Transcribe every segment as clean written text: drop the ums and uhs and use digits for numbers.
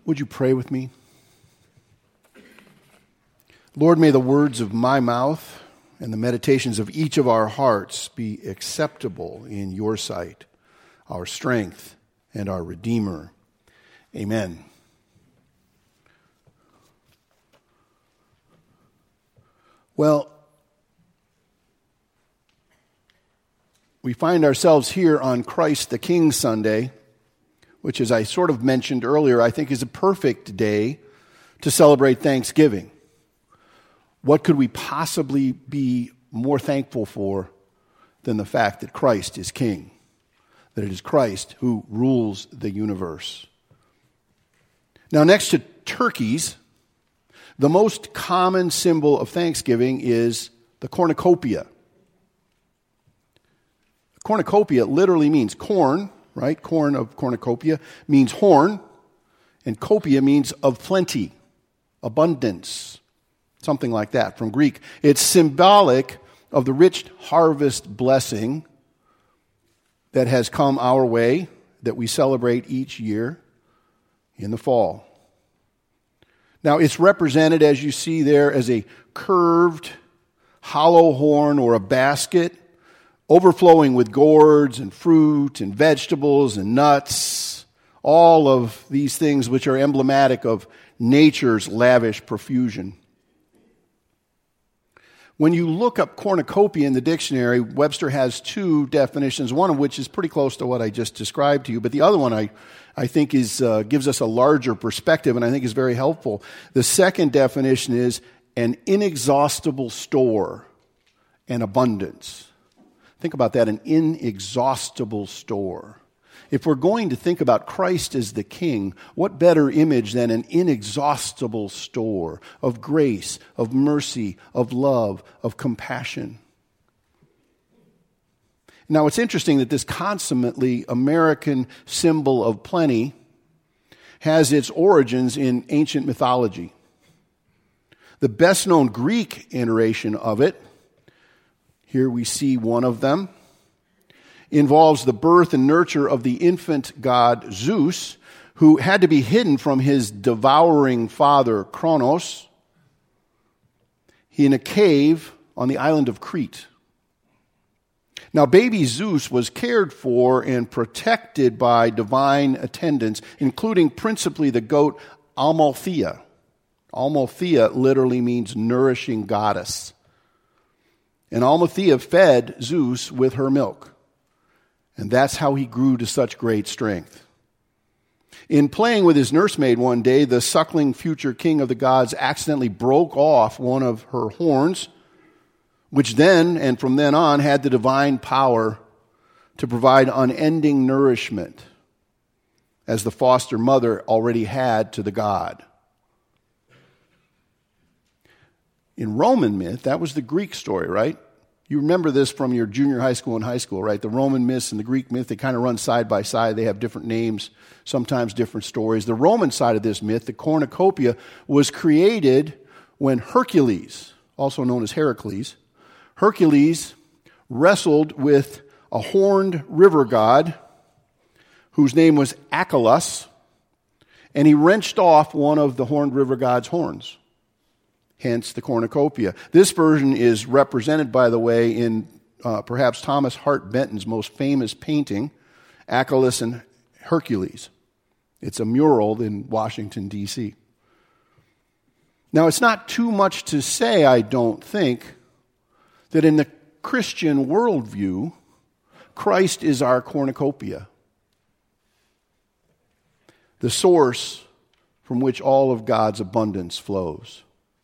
Would you pray with me? Lord, may the words of my mouth and the meditations of each of our hearts be acceptable in your sight, our strength and our Redeemer. Amen. Well, we find ourselves here on Christ the King Sunday, which, as I sort of mentioned earlier, I think is a perfect day to celebrate Thanksgiving. What could we possibly be more thankful for than the fact that Christ is King, that it is Christ who rules the universe? Now, next to turkeys, the most common symbol of Thanksgiving is the cornucopia. Cornucopia literally means corn, right? Corn of cornucopia means horn, and copia means of plenty, abundance, something like that from Greek. It's symbolic of the rich harvest blessing that has come our way, that we celebrate each year in the fall. Now, it's represented, as you see there, as a curved, hollow horn or a basket, overflowing with gourds and fruit and vegetables and nuts, all of these things which are emblematic of nature's lavish profusion. When you look up cornucopia in the dictionary, Webster has two definitions, one of which is pretty close to what I just described to you, but the other one I think gives us a larger perspective and I think is very helpful. The second definition is an inexhaustible store and abundance. Think about that, an inexhaustible store. If we're going to think about Christ as the King, what better image than an inexhaustible store of grace, of mercy, of love, of compassion? Now, it's interesting that this consummately American symbol of plenty has its origins in ancient mythology. The best-known Greek iteration of it, here we see one of them, involves the birth and nurture of the infant god Zeus, who had to be hidden from his devouring father Kronos in a cave on the island of Crete. Now, baby Zeus was cared for and protected by divine attendants, including principally the goat Amalthea. Amalthea literally means nourishing goddess. And Amalthea fed Zeus with her milk. And that's how he grew to such great strength. In playing with his nursemaid one day, the suckling future king of the gods accidentally broke off one of her horns, which then and from then on had the divine power to provide unending nourishment, as the foster mother already had to the god. In Roman myth, that was the Greek story, right? You remember this from your junior high school and high school, right? The Roman myths and the Greek myth, they kind of run side by side. They have different names, sometimes different stories. The Roman side of this myth, the cornucopia, was created when Hercules, also known as Heracles, Hercules wrestled with a horned river god whose name was Achelous, and he wrenched off one of the horned river god's horns. Hence the cornucopia. This version is represented, by the way, in perhaps Thomas Hart Benton's most famous painting, Achelous and Hercules. It's a mural in Washington, D.C. Now, it's not too much to say, I don't think, that in the Christian worldview, Christ is our cornucopia, the source from which all of God's abundance flows.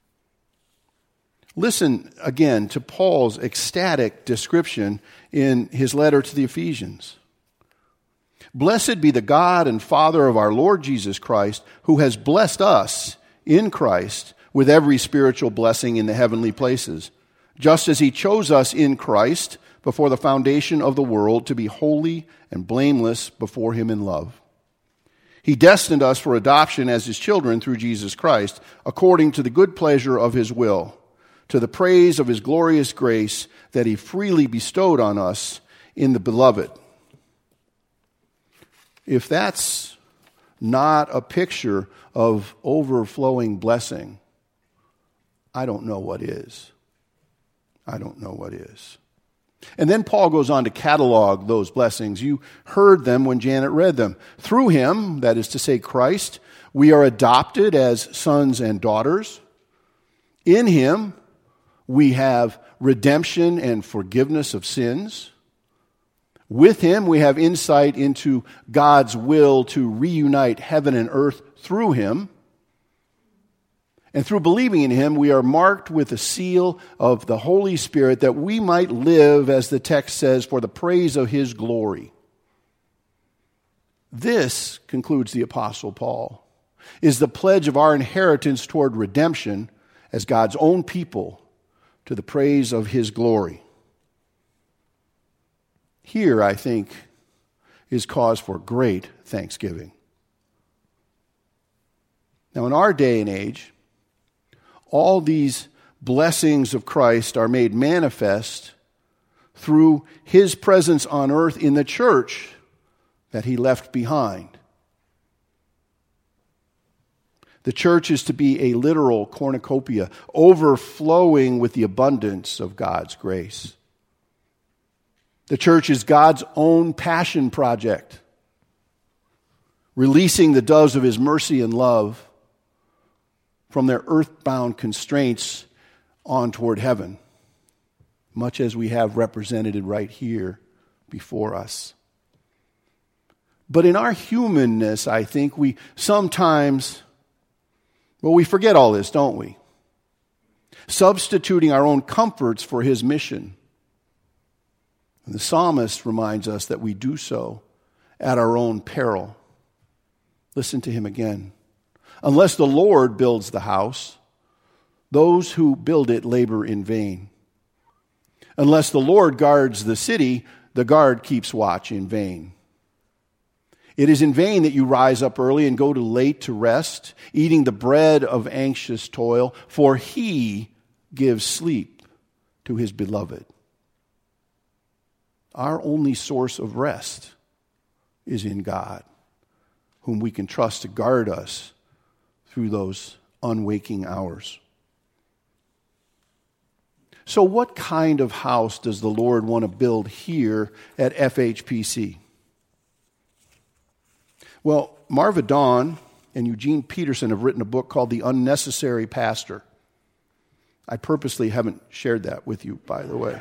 Listen again to Paul's ecstatic description in his letter to the Ephesians. Blessed be the God and Father of our Lord Jesus Christ, who has blessed us in Christ with every spiritual blessing in the heavenly places, just as he chose us in Christ before the foundation of the world to be holy and blameless before him in love. He destined us for adoption as his children through Jesus Christ, according to the good pleasure of his will, to the praise of his glorious grace that he freely bestowed on us in the beloved. If that's not a picture of overflowing blessing, I don't know what is. I don't know what is. And then Paul goes on to catalog those blessings. You heard them when Janet read them. Through him, that is to say Christ, we are adopted as sons and daughters. In him, we have redemption and forgiveness of sins. With him, we have insight into God's will to reunite heaven and earth through him. And through believing in him, we are marked with the seal of the Holy Spirit that we might live, as the text says, for the praise of his glory. This, concludes the Apostle Paul, is the pledge of our inheritance toward redemption as God's own people to the praise of his glory. Here, I think, is cause for great thanksgiving. Now, in our day and age, all these blessings of Christ are made manifest through his presence on earth in the church that he left behind. The church is to be a literal cornucopia, overflowing with the abundance of God's grace. The church is God's own passion project, releasing the doves of his mercy and love from their earthbound constraints on toward heaven, much as we have represented right here before us. But in our humanness, I think we sometimes, we forget all this, don't we? Substituting our own comforts for his mission. And the psalmist reminds us that we do so at our own peril. Listen to him again. Unless the Lord builds the house, those who build it labor in vain. Unless the Lord guards the city, the guard keeps watch in vain. It is in vain that you rise up early and go to late to rest, eating the bread of anxious toil, for he gives sleep to his beloved. Our only source of rest is in God, whom we can trust to guard us through those unwaking hours. So what kind of house does the Lord want to build here at FHPC? Well, Marva Dawn and Eugene Peterson have written a book called The Unnecessary Pastor. I purposely haven't shared that with you, by the way.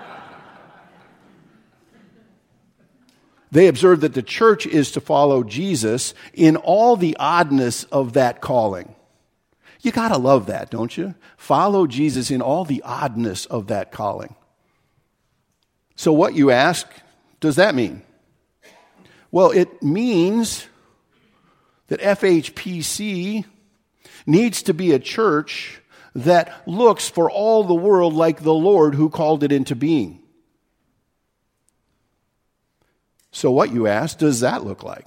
They observe that the church is to follow Jesus in all the oddness of that calling. You got to love that, don't you? Follow Jesus in all the oddness of that calling. So what, you ask, does that mean? Well, it means that FHPC needs to be a church that looks for all the world like the Lord who called it into being. So what, you ask, does that look like?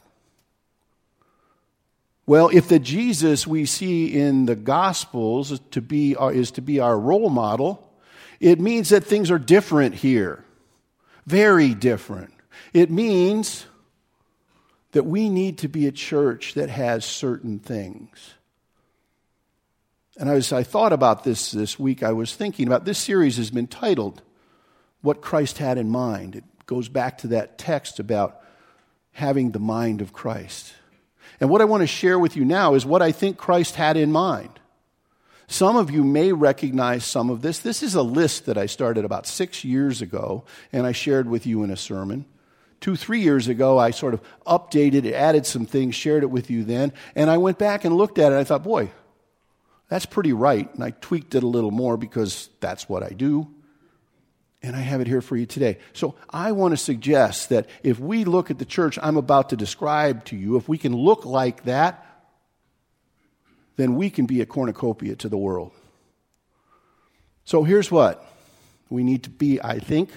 Well, if the Jesus we see in the Gospels is to be our role model, it means that things are different here. Very different. It means that we need to be a church that has certain things. And as I thought about this week, I was thinking about this series has been titled, What Christ Had in Mind. It goes back to that text about having the mind of Christ. And what I want to share with you now is what I think Christ had in mind. Some of you may recognize some of this. This is a list that I started about 6 years ago, and I shared with you in a sermon. 2-3 years ago, I sort of updated it, added some things, shared it with you then, and I went back and looked at it, and I thought, boy, that's pretty right. And I tweaked it a little more because that's what I do. And I have it here for you today. So I want to suggest that if we look at the church I'm about to describe to you, if we can look like that, then we can be a cornucopia to the world. So here's what we need to be, I think.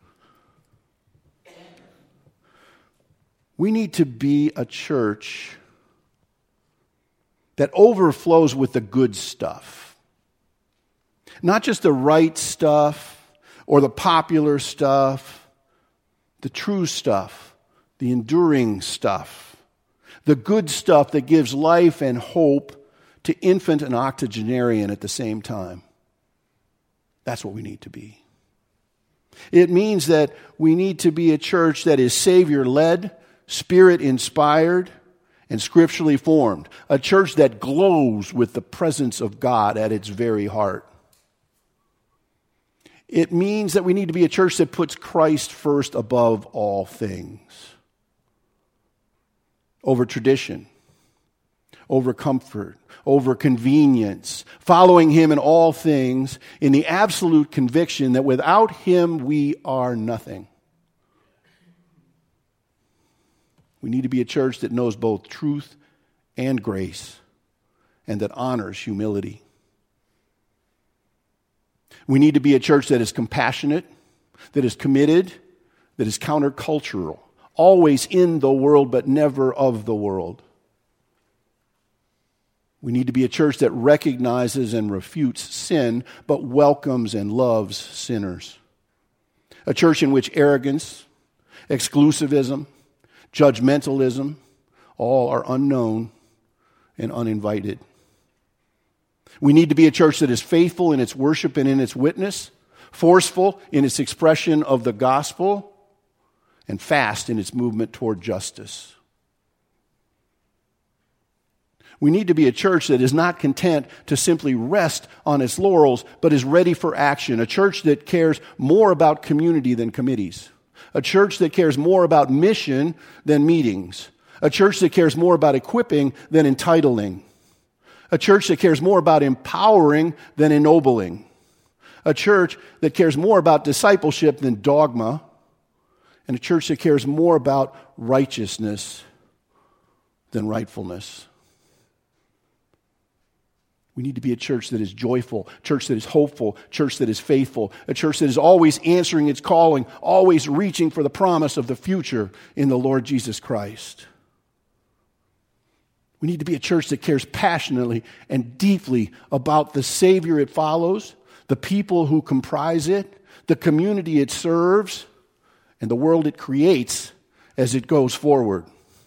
We need to be a church that overflows with the good stuff. Not just the right stuff, or the popular stuff, the true stuff, the enduring stuff, The good stuff that gives life and hope to infant and octogenarian at the same time. That's what we need to be. It means that we need to be a church that is Savior-led, Spirit-inspired, and scripturally formed. A church that glows with the presence of God at its very heart. It means that we need to be a church that puts Christ first above all things. Over tradition, over comfort, over convenience, following Him in all things in the absolute conviction that without Him we are nothing. We need to be a church that knows both truth and grace and that honors humility. We need to be a church that is compassionate, that is committed, that is countercultural, always in the world but never of the world. We need to be a church that recognizes and refutes sin but welcomes and loves sinners. A church in which arrogance, exclusivism, judgmentalism, all are unknown and uninvited. We need to be a church that is faithful in its worship and in its witness, forceful in its expression of the gospel, and fast in its movement toward justice. We need to be a church that is not content to simply rest on its laurels, but is ready for action. A church that cares more about community than committees. A church that cares more about mission than meetings. A church that cares more about equipping than entitling. A church that cares more about empowering than ennobling. A church that cares more about discipleship than dogma. And a church that cares more about righteousness than rightfulness. We need to be a church that is joyful, church that is hopeful, church that is faithful, a church that is always answering its calling, always reaching for the promise of the future in the Lord Jesus Christ. We need to be a church that cares passionately and deeply about the Savior it follows, the people who comprise it, the community it serves, and the world it creates as it goes forward.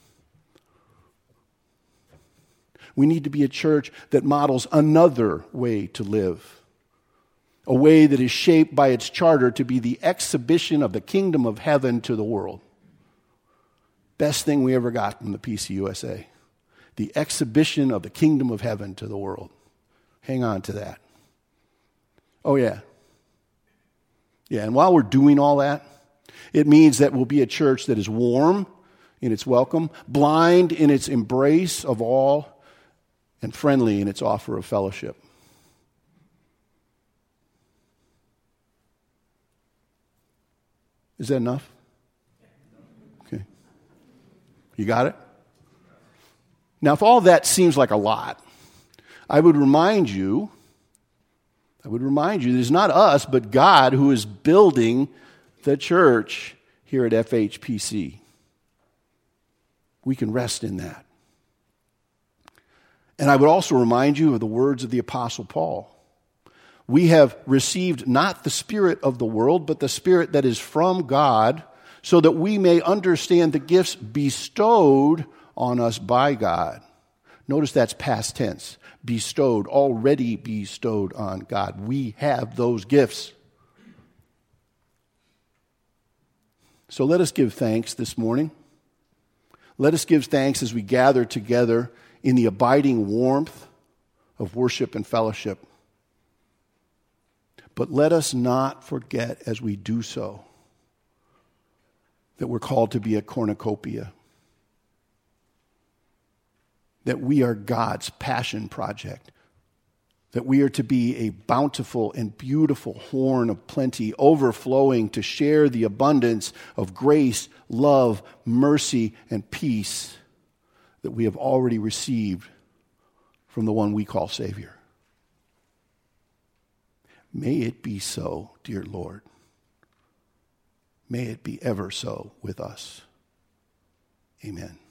We need to be a church that models another way to live, a way that is shaped by its charter to be the exhibition of the kingdom of heaven to the world. Best thing we ever got from the PCUSA. The exhibition of the kingdom of heaven to the world. Hang on to that. Oh, yeah. Yeah, and while we're doing all that, it means that we'll be a church that is warm in its welcome, blind in its embrace of all, and friendly in its offer of fellowship. Is that enough? Okay. You got it? Now, if all that seems like a lot, I would remind you that it's not us, but God who is building the church here at FHPC. We can rest in that. And I would also remind you of the words of the Apostle Paul. We have received not the spirit of the world, but the Spirit that is from God, so that we may understand the gifts bestowed on us by God. Notice that's past tense. Bestowed, already bestowed on God. We have those gifts. So let us give thanks this morning. Let us give thanks as we gather together in the abiding warmth of worship and fellowship. But let us not forget as we do so that we're called to be a cornucopia. That we are God's passion project. That we are to be a bountiful and beautiful horn of plenty, overflowing to share the abundance of grace, love, mercy, and peace that we have already received from the one we call Savior. May it be so, dear Lord. May it be ever so with us. Amen.